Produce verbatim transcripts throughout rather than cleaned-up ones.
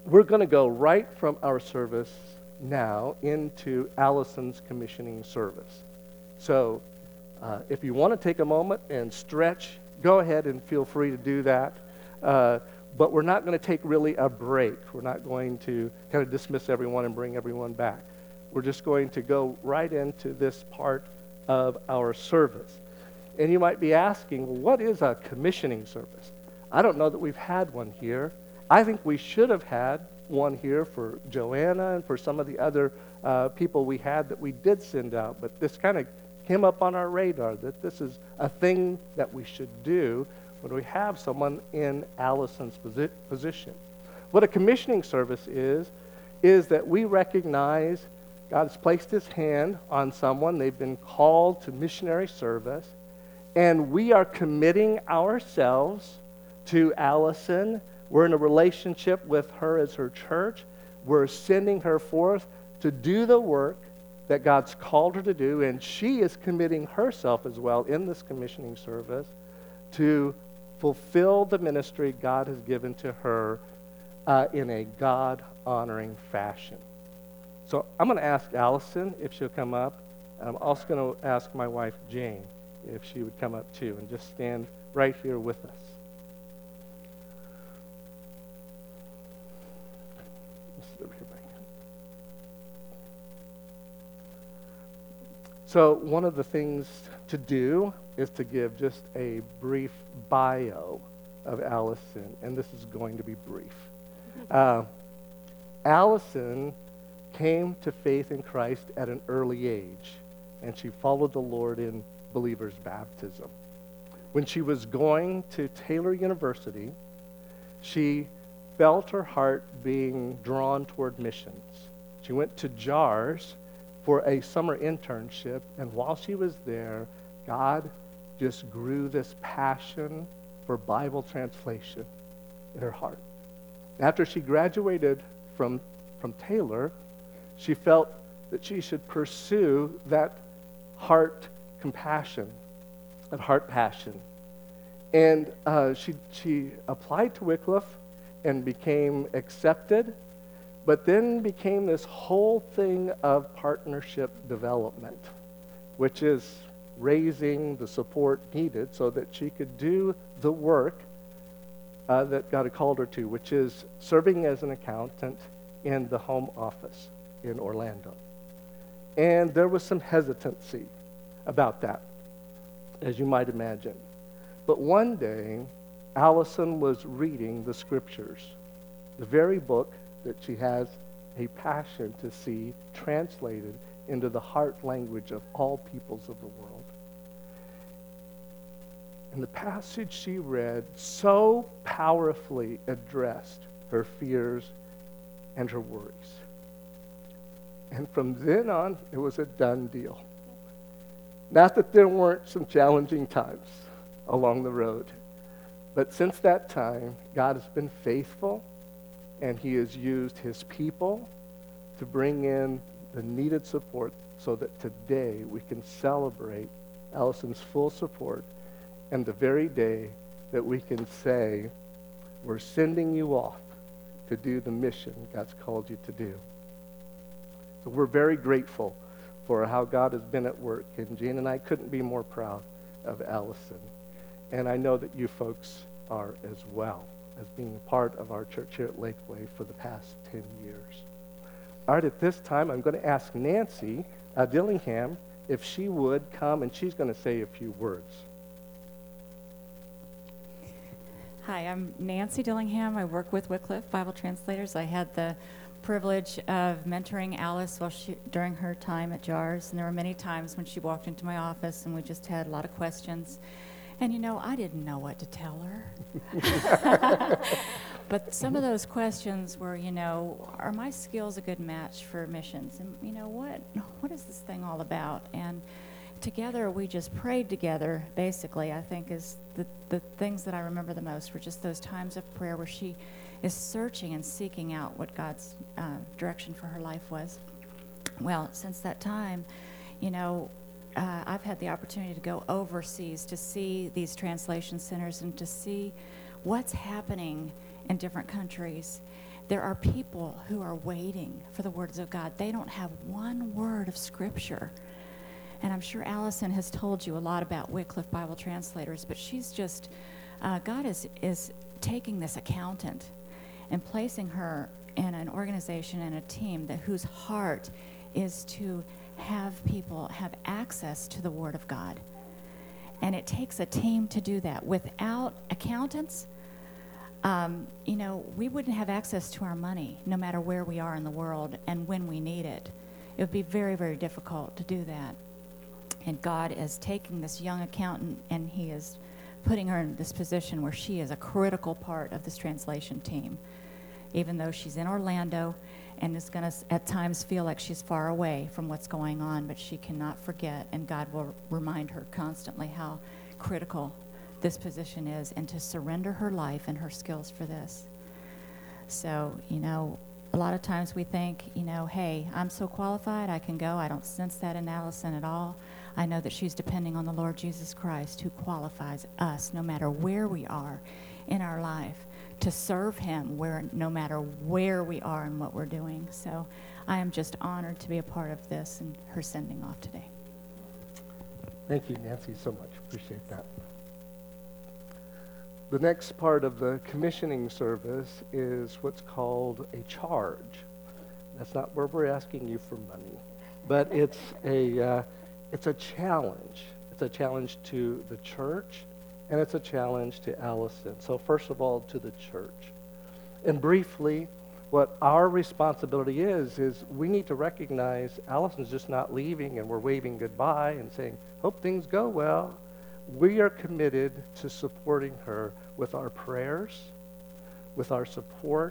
we're going to go right from our service now into Allison's commissioning service. So uh, if you want to take a moment and stretch, go ahead and feel free to do that. Uh, but we're not going to take really a break. We're not going to kind of dismiss everyone and bring everyone back. We're just going to go right into this part of our service. And you might be asking, well, what is a commissioning service? I don't know that we've had one here. I think we should have had one here for Joanna and for some of the other uh, people we had that we did send out. But this kind of came up on our radar that this is a thing that we should do when we have someone in Allison's posi- position. What a commissioning service is, is that we recognize God has placed his hand on someone. They've been called to missionary service. And we are committing ourselves to Allison. We're in a relationship with her as her church. We're sending her forth to do the work that God's called her to do. And she is committing herself as well in this commissioning service to fulfill the ministry God has given to her uh, in a God-honoring fashion. So I'm going to ask Allison if she'll come up. I'm also going to ask my wife, Jane, if she would come up too and just stand right here with us. So one of the things to do is to give just a brief bio of Allison, and this is going to be brief. Uh, Allison came to faith in Christ at an early age, and she followed the Lord in believer's baptism. When she was going to Taylor University, she felt her heart being drawn toward missions. She went to J A R S for a summer internship, and while she was there, God just grew this passion for Bible translation in her heart. After she graduated from, from Taylor, she felt that she should pursue that heart compassion, that heart passion. And uh, she, she applied to Wycliffe and became accepted, but then became this whole thing of partnership development, which is raising the support needed so that she could do the work uh, that God had called her to, which is serving as an accountant in the home office in Orlando. And there was some hesitancy about that, as you might imagine. But one day, Allison was reading the scriptures, the very book that she has a passion to see translated into the heart language of all peoples of the world. And the passage she read so powerfully addressed her fears and her worries. And from then on, it was a done deal. Not that there weren't some challenging times along the road, but since that time, God has been faithful, and he has used his people to bring in the needed support so that today we can celebrate Allison's full support, and the very day that we can say, we're sending you off to do the mission God's called you to do. So we're very grateful for how God has been at work, and Jane and I couldn't be more proud of Allison. And I know that you folks are as well, as being a part of our church here at Lakeway for the past ten years. All right, at this time, I'm going to ask Nancy uh, Dillingham if she would come, and she's going to say a few words. Hi, I'm Nancy Dillingham. I work with Wycliffe Bible Translators. I had the privilege of mentoring Alice while she, during her time at J A R S, and there were many times when she walked into my office and we just had a lot of questions. And, you know, I didn't know what to tell her. But some of those questions were, you know, are my skills a good match for missions? And, you know, what what is this thing all about? And together, we just prayed together, basically, I think, is the, the things that I remember the most were just those times of prayer where she is searching and seeking out what God's uh, direction for her life was. Well, since that time, you know, Uh, I've had the opportunity to go overseas to see these translation centers and to see what's happening in different countries. there are people who are waiting for the words of God. They don't have one word of Scripture. And I'm sure Allison has told you a lot about Wycliffe Bible Translators, but she's just, uh, God is, is taking this accountant and placing her in an organization and a team that whose heart is to have people have access to the Word of God. And it takes a team to do that. Without accountants, um, you know, we wouldn't have access to our money no matter where we are in the world and when we need it. It would be very, very difficult to do that. And God is taking this young accountant and he is putting her in this position where she is a critical part of this translation team, even though she's in Orlando and is going to at times feel like she's far away from what's going on, but she cannot forget, and God will remind her constantly how critical this position is and to surrender her life and her skills for this. So, you know, a lot of times we think, you know, hey, I'm so qualified, I can go. I don't sense that in Allison at all. I know that she's depending on the Lord Jesus Christ who qualifies us no matter where we are in our life to serve him where no matter where we are and what we're doing. So I am just honored to be a part of this and her sending off today. Thank you, Nancy, so much. Appreciate that. The next part of the commissioning service is what's called a charge. That's not where we're asking you for money, but it's a uh, it's a challenge. It's a challenge to the church, and it's a challenge to Allison. So first of all, to the church. And briefly, what our responsibility is, is we need to recognize Allison's just not leaving and we're waving goodbye and saying, hope things go well. We are committed to supporting her with our prayers, with our support,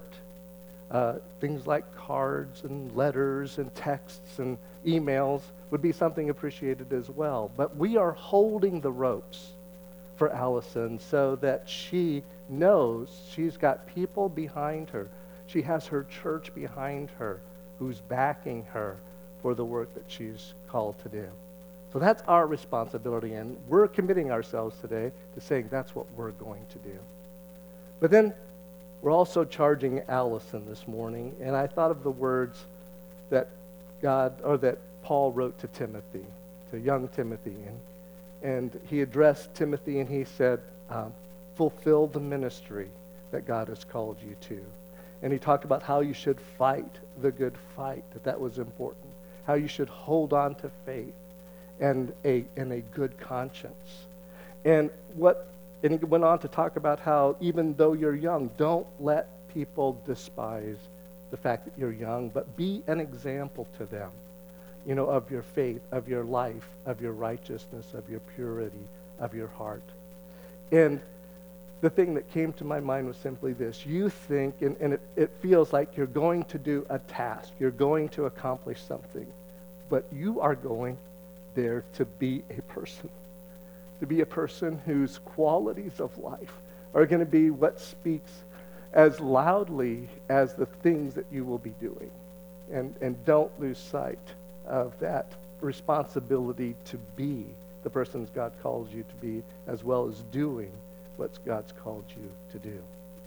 uh, things like cards and letters and texts and emails would be something appreciated as well. But we are holding the ropes for Allison so that she knows she's got people behind her. She has her church behind her who's backing her for the work that she's called to do. So that's our responsibility, and we're committing ourselves today to saying that's what we're going to do. But then we're also charging Allison this morning, and I thought of the words that God, or that Paul wrote to Timothy, to young Timothy, and and he addressed Timothy and he said, um, fulfill the ministry that God has called you to. And he talked about how you should fight the good fight, that that was important, how you should hold on to faith and a and a good conscience. And what and he went on to talk about how even though you're young, don't let people despise the fact that you're young, but be an example to them, you know, of your faith, of your life, of your righteousness, of your purity, of your heart. And the thing that came to my mind was simply this. You think, and, and it, it feels like you're going to do a task. You're going to accomplish something. But you are going there to be a person. To be a person whose qualities of life are going to be what speaks as loudly as the things that you will be doing. And, and don't lose sight of that responsibility to be the person God calls you to be, as well as doing what God's called you to do.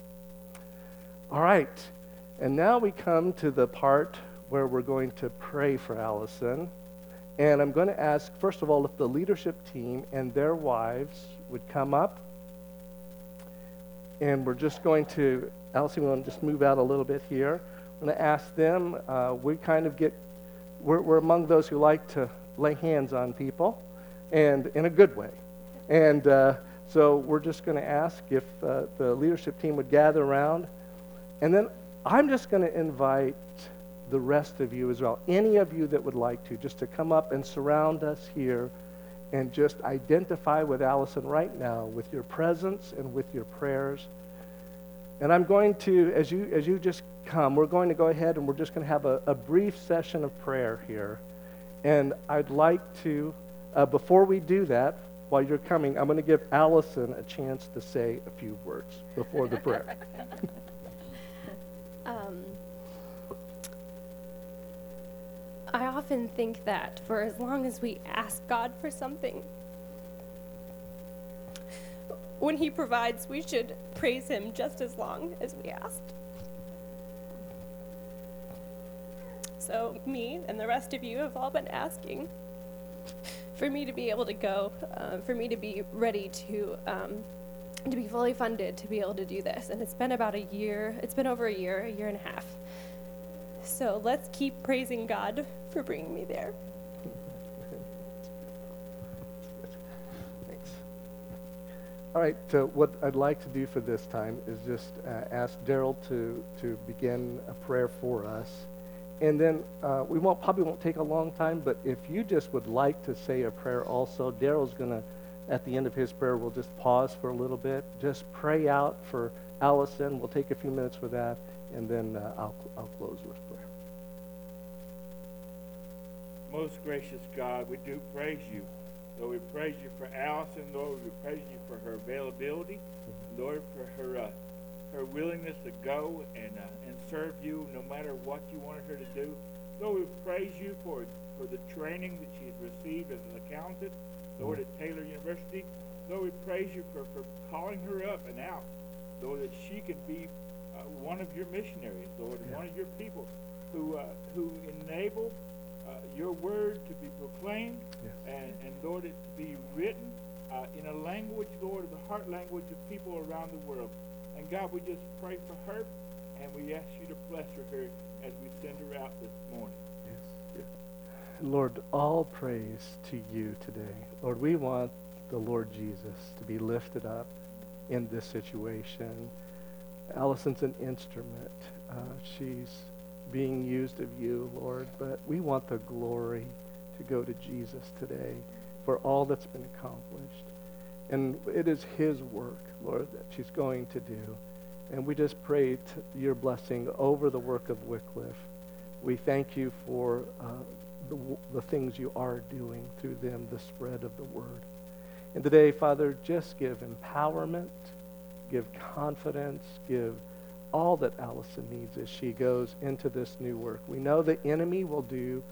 All right, and now we come to the part where we're going to pray for Allison. And I'm going to ask, first of all, if the leadership team and their wives would come up. And we're just going to, Allison, we want to just move out a little bit here. I'm going to ask them, uh, we kind of get, we're, we're among those who like to lay hands on people, and in a good way. And uh, so we're just going to ask if uh, the leadership team would gather around. And then I'm just going to invite the rest of you as well, any of you that would like to, just to come up and surround us here and just identify with Allison right now with your presence and with your prayers. And I'm going to, as you as you just come, we're going to go ahead and we're just going to have a, a brief session of prayer here. And I'd like to, uh, before we do that, while you're coming, I'm going to give Allison a chance to say a few words before the prayer. um, I often think that for as long as we ask God for something, when he provides, we should praise him just as long as we asked. So me and the rest of you have all been asking for me to be able to go, uh, for me to be ready to um, to be fully funded to be able to do this. And it's been about a year, it's been over a year, a year and a half. So let's keep praising God for bringing me there. Thanks. All right, so what I'd like to do for this time is just uh, ask Daryl to, to begin a prayer for us. And then uh, we won't probably won't take a long time, but if you just would like to say a prayer also, Daryl's going to, at the end of his prayer, we'll just pause for a little bit. Just pray out for Allison. We'll take a few minutes for that, and then uh, I'll, I'll close with prayer. Most gracious God, we do praise you. Lord, we praise you for Allison. Lord, we praise you for her availability. Lord, for her uh, her willingness to go and uh, and serve you no matter what you wanted her to do. Lord, we praise you for, for the training that she's received as an accountant, Lord, at Taylor University. Lord, we praise you for, for calling her up and out, Lord, that she can be uh, one of your missionaries, Lord, and Yeah. one of your people who uh, who enable uh, your word to be proclaimed, Yes. and, and Lord, it to be written uh, in a language, Lord, the heart language of people around the world. And God, we just pray for her, and we ask you to bless her here as we send her out this morning. Yes. Yes. Lord, all praise to you today. Lord, we want the Lord Jesus to be lifted up in this situation. Allison's an instrument. Uh, she's being used of you, Lord, but we want the glory to go to Jesus today for all that's been accomplished. And it is his work, Lord, that she's going to do. And we just pray t- your blessing over the work of Wycliffe. We thank you for uh, the, w- the things you are doing through them, the spread of the word. And today, Father, just give empowerment, give confidence, give all that Allison needs as she goes into this new work. We know the enemy will do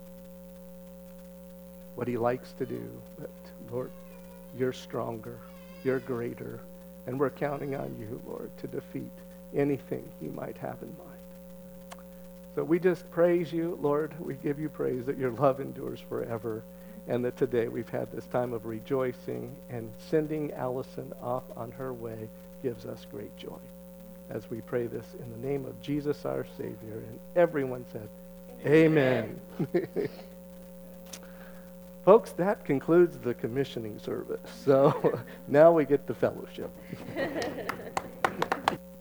what he likes to do, but Lord, you're stronger, you're greater, and we're counting on you, Lord, to defeat anything he might have in mind. So we just praise you, Lord. We give you praise that your love endures forever, and that today we've had this time of rejoicing, and sending Allison off on her way gives us great joy. As we pray this in the name of Jesus our Savior, and everyone said, Amen. Amen. Folks, that concludes the commissioning service. So now we get to fellowship.